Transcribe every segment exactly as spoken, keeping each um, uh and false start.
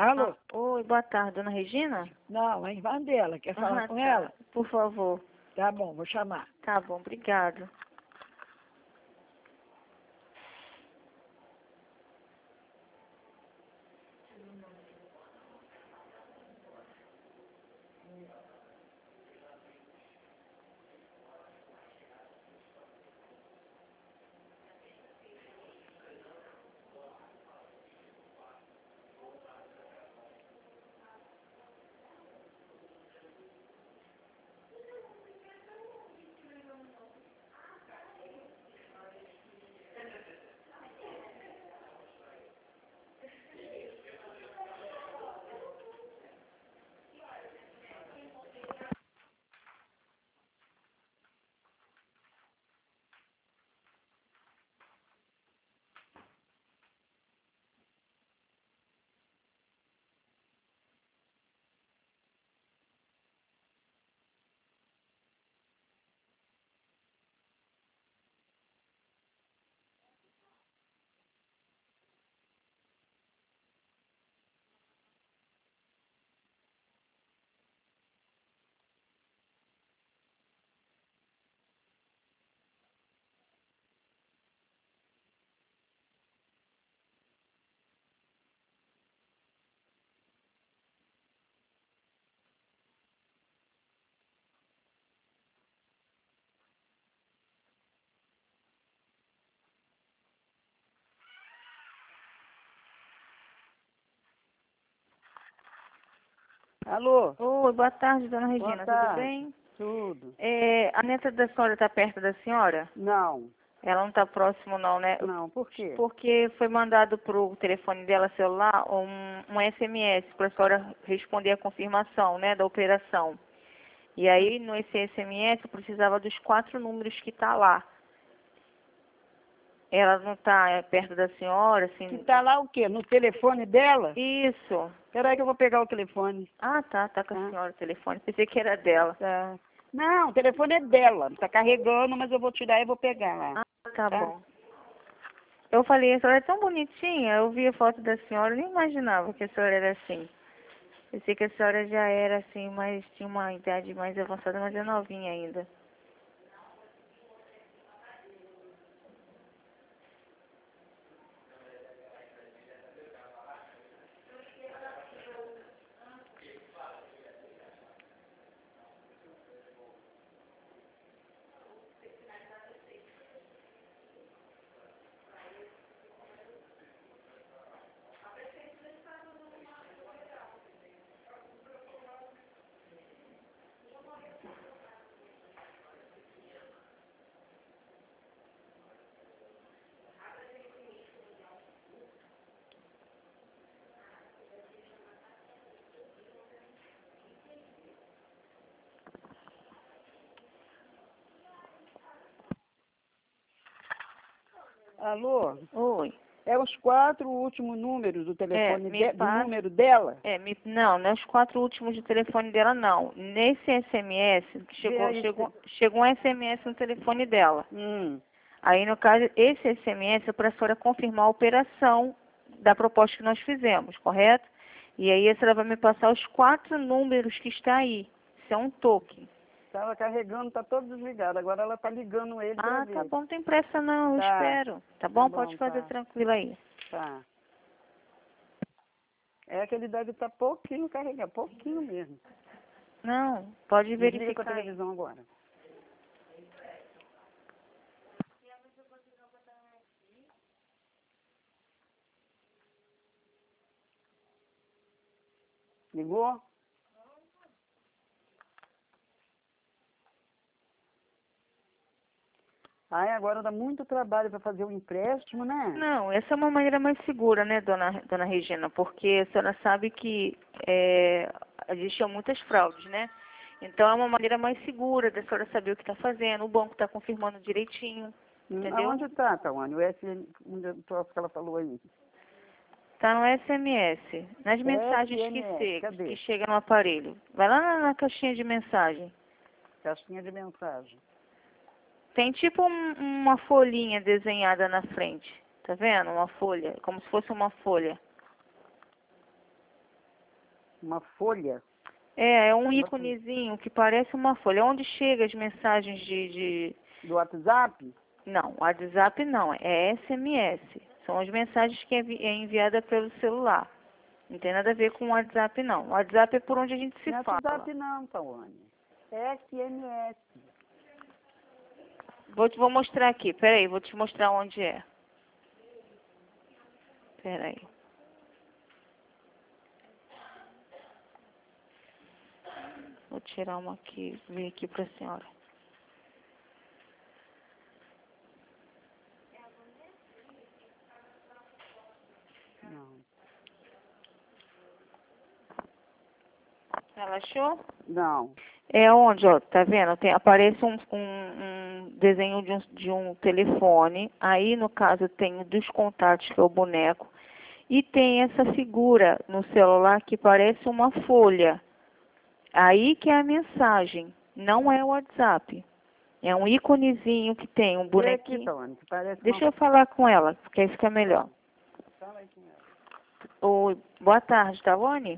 Alô? Ah, oi, boa tarde, dona Regina? Não, a irmã dela. Quer falar Ah, com tá. ela? Por favor. Tá bom, vou chamar. Tá bom, obrigado. Alô? Oi, boa tarde, dona Boa Regina, tudo tarde. bem? Tudo. É, a neta da senhora está perto da senhora? Não, Ela não está próximo não, né? não, por quê? Porque foi mandado pro telefone dela celular um, um S M S para a senhora responder a confirmação, né, da operação. E aí, no esse S M S, eu precisava dos quatro números que tá lá. Ela não está perto da senhora, assim? Que tá lá o quê? No telefone dela? Isso. Peraí que eu vou pegar o telefone. Ah, tá, tá com a Tá. senhora o telefone. Pensei que era dela. Tá. Não, o telefone é dela. Tá carregando, mas eu vou tirar e vou pegar lá. Ah, tá, Tá? bom. Eu falei, a senhora é tão bonitinha. Eu vi a foto da senhora, eu nem imaginava que a senhora era assim. Pensei que a senhora já era assim, mas tinha uma idade mais avançada, mas é novinha ainda. Alô? Oi. É os quatro últimos números do É, telefone me de- do passa. número dela? É, me, não, não é os quatro últimos de telefone dela, não. Nesse S M S, que Vê chegou, aí. chegou, chegou um S M S no telefone dela. Hum. Aí, no caso, esse S M S é para a senhora confirmar a operação da proposta que nós fizemos, correto? E aí, a senhora vai me passar os quatro números que está aí. Isso é um token. Tava carregando, tá todo desligado. Agora ela tá ligando ele pra Ah, tá ver. bom, não tem pressa não, eu Tá. espero. Tá Tá bom? Pode bom, fazer tá. tranquilo aí. Tá. É que ele deve estar pouquinho carregado, pouquinho mesmo. Não, pode Desliga tua verificar aí. televisão agora. Ligou? Ai, agora dá muito trabalho para fazer o empréstimo, né? Não, essa é uma maneira mais segura, né, dona, dona Regina? Porque a senhora sabe que é, existiam muitas fraudes, né? Então é uma maneira mais segura da senhora saber o que está fazendo, o banco está confirmando direitinho, Hum, entendeu? Aonde tá, Tawane? O S, onde o troço que ela falou aí. Está no S M S, nas mensagens que, S M S, se, cadê? que chegam no aparelho. Vai lá na, na caixinha de mensagem. Caixinha de mensagem. Tem tipo um- uma folhinha desenhada na frente. Tá vendo? Uma folha, como se fosse uma folha. Uma folha É, é um íconezinho que parece uma folha. Onde chega as mensagens de... de... do WhatsApp? Não, WhatsApp não, é S M S. São as mensagens que é envi- é enviada pelo celular. Não tem nada a ver com o WhatsApp, não. O WhatsApp é por onde a gente se Não é fala. WhatsApp não, Tawane. É S M S. Vou te vou mostrar aqui, peraí, vou te mostrar onde é. Peraí. Vou tirar uma aqui, vir aqui pra senhora. Não. Ela achou? Não. É onde, ó, tá vendo? Tem, aparece um, um, um desenho de um, de um telefone. Aí, no caso, tem o dos contatos, que é o boneco. E tem essa figura no celular que parece uma folha. Aí que é a mensagem. Não é o WhatsApp. É um íconezinho que tem um Vê aqui, bonequinho. Tawane, que parece Deixa uma... eu falar com ela, porque aí fica melhor. Fala aí com ela. Oi, boa tarde, Tawane?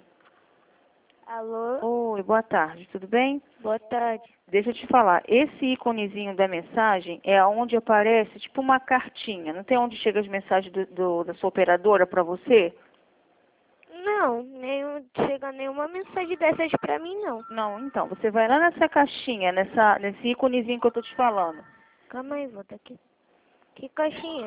Alô? Oi, boa tarde, tudo bem? Boa tarde. Deixa eu te falar, esse íconezinho da mensagem é onde aparece tipo uma cartinha. Não tem onde chega as mensagens do, do- da sua operadora para você? Não, nenhum, chega nenhuma mensagem dessas pra mim, não. Não, então, você vai lá nessa caixinha, nessa, nesse íconezinho que eu tô te falando. Calma aí, vou aqui. Que caixinha?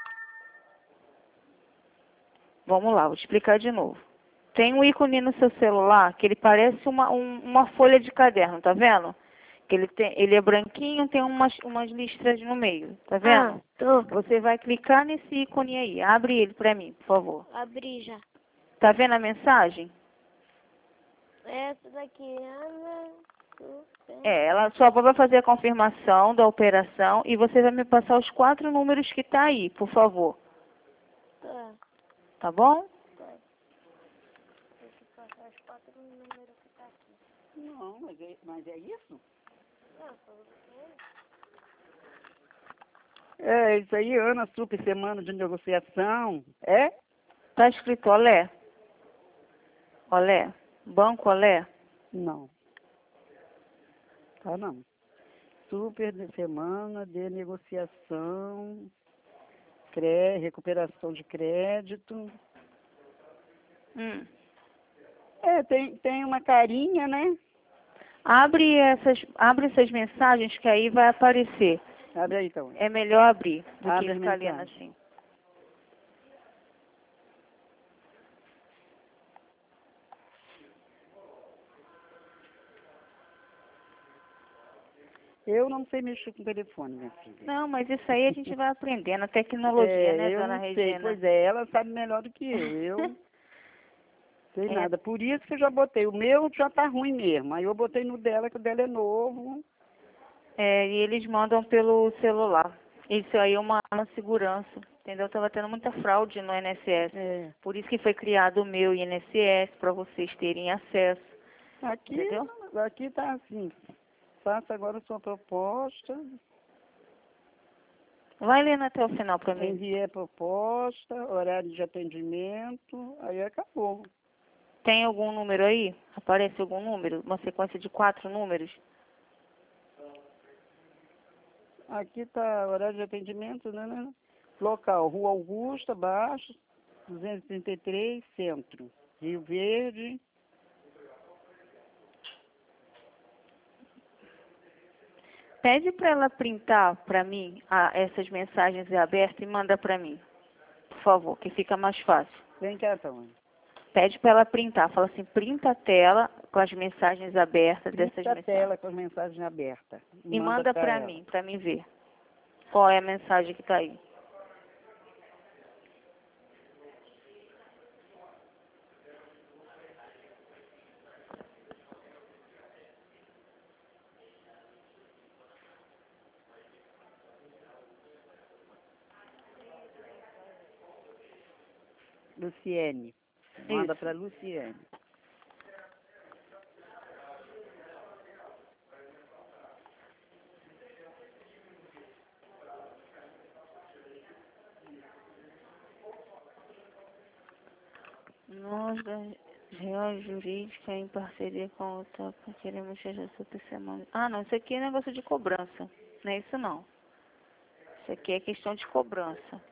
Vamos lá, vou te explicar de novo. Tem um ícone no seu celular que ele parece uma, um- uma folha de caderno, tá vendo? Que ele, tem, ele é branquinho, tem umas, umas listras no meio, tá vendo? Ah, tô. Você vai clicar nesse ícone aí. Abre ele pra mim, por favor. Abri já. Tá vendo a mensagem? Essa daqui, Ana. Super. É, ela só vai fazer a confirmação da operação e você vai me passar os quatro números que tá aí, por favor. Tá, Tá bom? tá. Tem que passar os quatro números que tá aqui. Não, mas é, mas é isso? Não, falou que É, isso aí, Ana Super Semana de Negociação. É? Tá escrito Olé? Olé? Banco Olé? Não. Tá não. Super de Semana de Negociação, cré, recuperação de crédito. Hum. É, tem, tem uma carinha, né? Abre essas, abre essas mensagens que aí vai aparecer. Abre aí, então. É melhor abrir do Abre que as ficar lendo mensagens. assim. Eu não sei mexer com telefone, minha filha. Não, mas isso aí a gente vai aprendendo. A tecnologia, É, né, eu dona não sei. Regina? Pois é, ela sabe melhor do que eu. Eu sei É. nada. Por isso que eu já botei. O meu já tá ruim mesmo. Aí eu botei no dela, que o dela é novo. É, e eles mandam pelo celular. Isso aí é uma, uma segurança, entendeu? Tava tendo muita fraude no I N S S. É. Por isso que foi criado o meu I N S S, para vocês terem acesso, Aqui, entendeu? aqui tá assim. Faça agora a sua proposta. Vai lendo até o final para mim. Enviei a proposta, horário de atendimento. Aí acabou. Tem algum número aí? Aparece algum número? Uma sequência de quatro números? Aqui tá horário de atendimento, né? né? Local, Rua Augusta, Baixo, duzentos e trinta e três, Centro. Rio Verde. Pede para ela printar para mim a- essas mensagens abertas e manda para mim, por favor, que fica mais fácil. Vem cá, então. Pede para ela printar. Fala assim, printa a tela com as mensagens abertas dessas Printa a mensagens. tela com as mensagens abertas. E manda pra para ela. mim, para mim ver. Qual é a mensagem que está aí? Luciene. Manda Isso. para Luciene. Nós, Real jurídica em parceria com a outra, queremos chegar super semana. Ah, não, isso aqui é negócio de cobrança. Não é isso não. Isso aqui é questão de cobrança.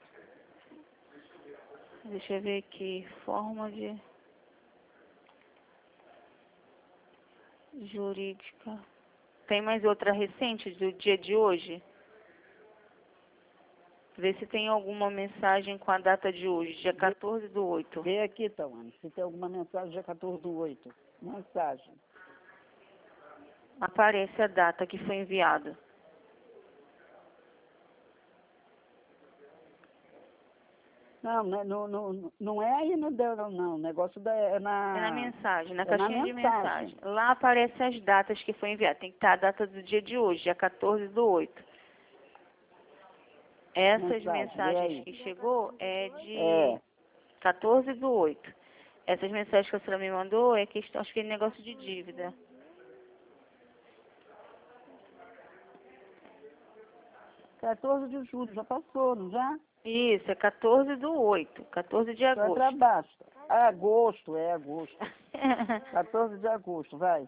Deixa eu ver aqui. Forma de jurídica. Tem mais outra recente do dia de hoje? Vê se tem alguma mensagem com a data de hoje, dia quatorze do oito. Vê aqui, Tawane, se tem alguma mensagem dia quatorze do oito. Mensagem. Aparece a data que foi enviado. Não, não, não, não, não é aí no dela, não. O negócio da, é na... É na mensagem, na é na caixinha de mensagem. mensagem. Lá aparecem as datas que foi enviado. Tem que estar a data do dia de hoje, dia quatorze do oito. Essas Mensagem, vê mensagens aí. que chegou é de É. quatorze do oito. Essas mensagens que a senhora me mandou é questão, acho que é negócio de dívida. quatorze de julho, já passou, não já? Isso, é quatorze do oito. quatorze de Só é pra agosto. baixo. Ah, agosto, é agosto. quatorze de agosto, vai.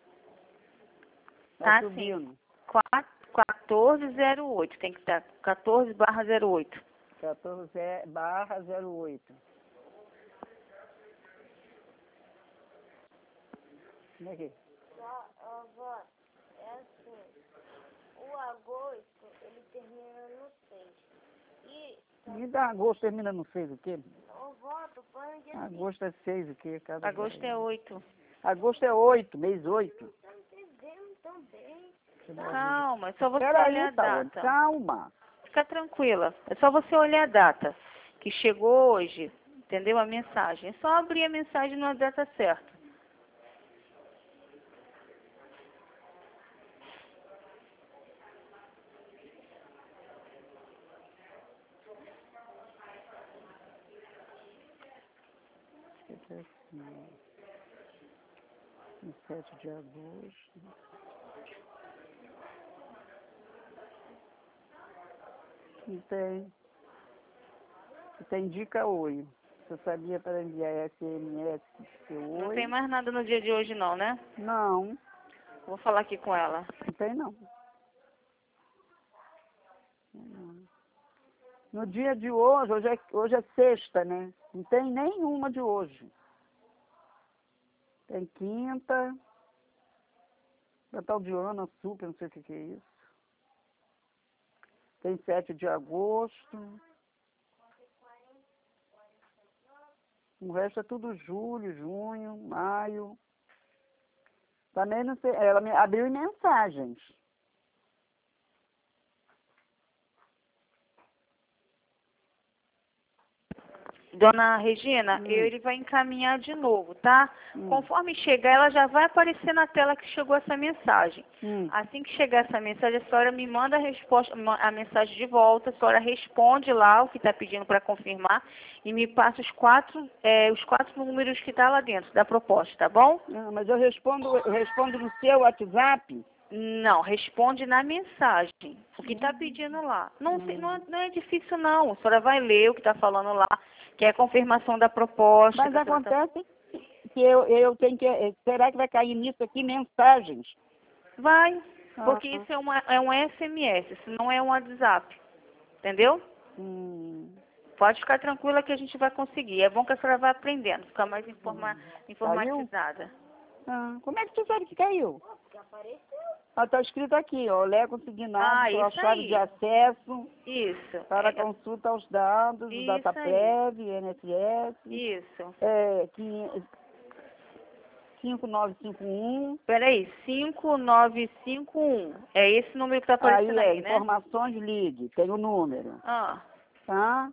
Vai Tá, subindo. sim. quatorze zero oito. Tem que estar quatorze barra zero oito. quatorze barra zero oito. Como é que? Avó, é assim, o agosto, ele termina no seis. E, Me dá agosto, termina no seis o quê? avó, tô falando de assim, Agosto é seis o quê? Cada Agosto é oito. Agosto é oito, mês oito. tá entendendo também. Calma, é só você Pera olhar aí, a Tawane, data. calma. Fica tranquila. É só você olhar a data que chegou hoje. Entendeu? A mensagem. É só abrir a mensagem na data certa. Em sete de agosto. Não tem. Tem dica oi. Você sabia para enviar S M S seu Não oi? tem mais nada no dia de hoje não, né? Não, Vou falar aqui com ela. não tem não. Não. No dia de hoje, hoje é, hoje é sexta, né? Não tem nenhuma de hoje. Tem quinta, Natal de Ana, super, não sei o que, que é isso. Tem sete de agosto. O resto é tudo julho, junho, maio. Também não sei, ela me abriu em mensagens. Dona Regina, Hum. ele vai encaminhar de novo, tá? Hum. Conforme chegar, ela já vai aparecer na tela que chegou essa mensagem. Hum. Assim que chegar essa mensagem, a senhora me manda a, resposta, a mensagem de volta, a senhora responde lá o que está pedindo para confirmar e me passa os quatro, é, os quatro números que está lá dentro da proposta, tá bom? Ah, mas eu respondo, eu respondo no seu WhatsApp. Não, responde na mensagem, o que está pedindo lá. Não, se- não, é, não é difícil não, a senhora vai ler o que está falando lá, que é a confirmação da proposta. Mas que a senhora tá- acontece que eu, eu tenho que... Será que vai cair nisso aqui mensagens? Vai, porque Ah. isso é, uma, é um S M S, isso não é um WhatsApp. Entendeu? Hum. Pode ficar tranquila que a gente vai conseguir. É bom que a senhora vá aprendendo, ficar mais informa, Hum. informatizada. Ah. Como é que você sabe que caiu? Ah, tá escrito aqui, ó, Lé consignado Ah, com a isso chave aí. de acesso Isso. para É, consulta aos dados, isso DataPrev, N S S, isso. é, cinco nove cinco um. Peraí, cinco nove cinco um. É esse número que está aparecendo Aí é aí, né? informações, ligue, tem o número, Ah, tá?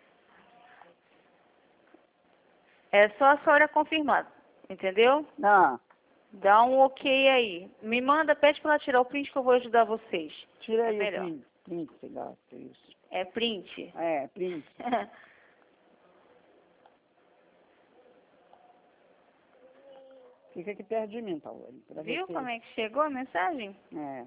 é só a senhora confirmar, entendeu? Ah, Dá um ok aí. Me manda, pede para ela tirar o print que eu vou ajudar vocês. tira É aí o melhor. print, print, você gasta isso. É print. É, print. Fica aqui perto de mim, Tawane, pra Viu você. como é que chegou a mensagem? É.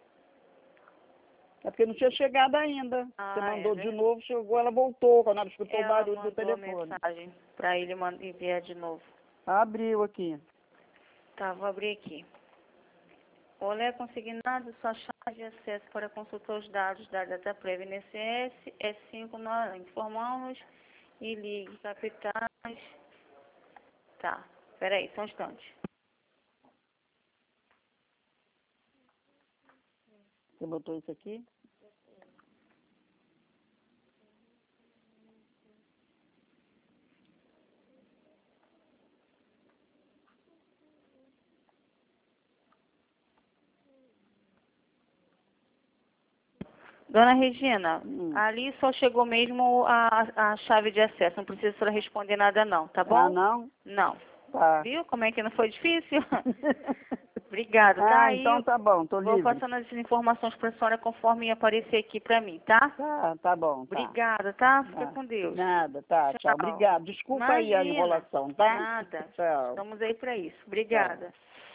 É porque não tinha chegado ainda. Ah, Você é mandou de verdade. novo, chegou, ela voltou quando ela escutou o Ela barulho do mandou a telefone. mensagem para ele man- enviar de novo. Abriu aqui. Tá, vou abrir aqui. Olé consignado, sua chave de acesso para consultar os dados da DataPrev N S S é cinco, nós informamos e ligue capitais. Tá, peraí, só um instante. Você botou isso aqui? Dona Regina, Hum. ali só chegou mesmo a, a chave de acesso, não precisa a senhora responder nada não, tá bom? Ah, não? Não. Tá. Viu como é que não foi difícil? Obrigada, tá? Ah, Aí então tá bom, tô vou livre. passando as informações para a senhora conforme aparecer aqui para mim, tá? Tá, tá bom, tá. Obrigada, tá? Fica Tá. com Deus. Nada, tá, tchau. Tchau. Obrigado. Desculpa aí a Imagina. enrolação, tá? Nada. Tchau. Estamos aí para isso. Obrigada.